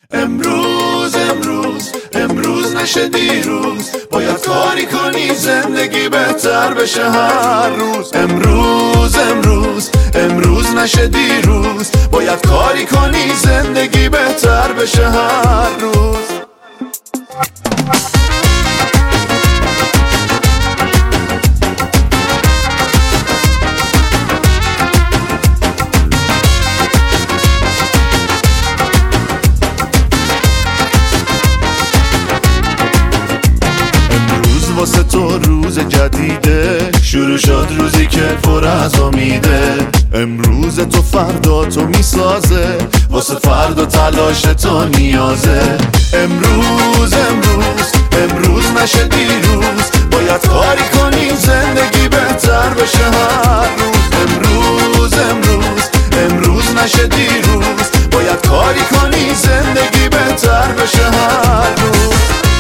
امروز نشه دیروز، باید کاری کنی زندگی بهتر بشه هر روز. امروز نشه دیروز، باید کاری کنی زندگی بهتر بشه هر روز. واسه تو روز جدیده، شروع شد روزی که پر از امیده. امروز تو فردا تو میسازه، واسه فردا تلاش تو نیازه. امروز نشه دیروز، باید کاری کنی زندگی بهتر بشه هر روز. امروز نشه دیروز، باید کاری کنی زندگی بهتر بشه هر روز.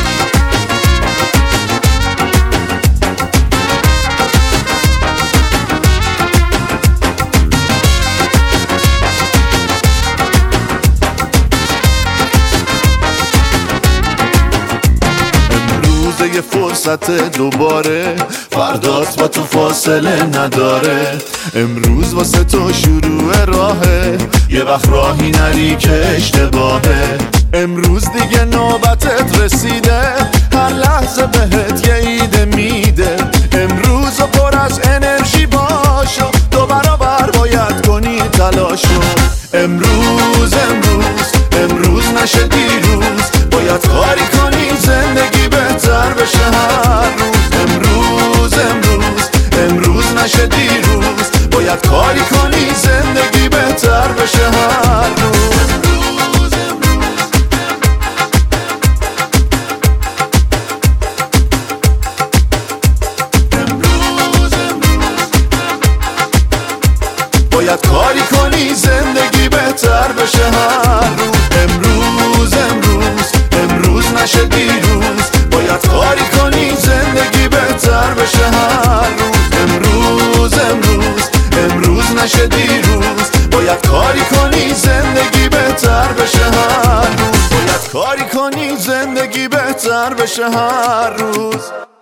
یه فرصت دوباره، فردات با تو فاصله نداره. امروز واسه تو شروع راهه، یه وقت راهی نری که اشتباهه. امروز دیگه نوبتت رسیده، هر لحظه بهت یه ایده میده. امروز پر از انرژی باشو، دو برابر باید کنی تلاشو. امروز نشه دیروز، باید کاری کنی زندگی بهتر بشه هر روز. امروز نشه دیروز، باید کاری کنی زندگی بهتر بشه هر روز. باید کاری کنی زندگی بهتر بشه هر روز. امروز نشه دیروز، باید کاری کنی زندگی بهتر بشه هر روز. امروز نشه دیروز، باید کاری کنی زندگی بهتر بشه هر روز. باید کاری کنی زندگی بهتر بشه هر روز.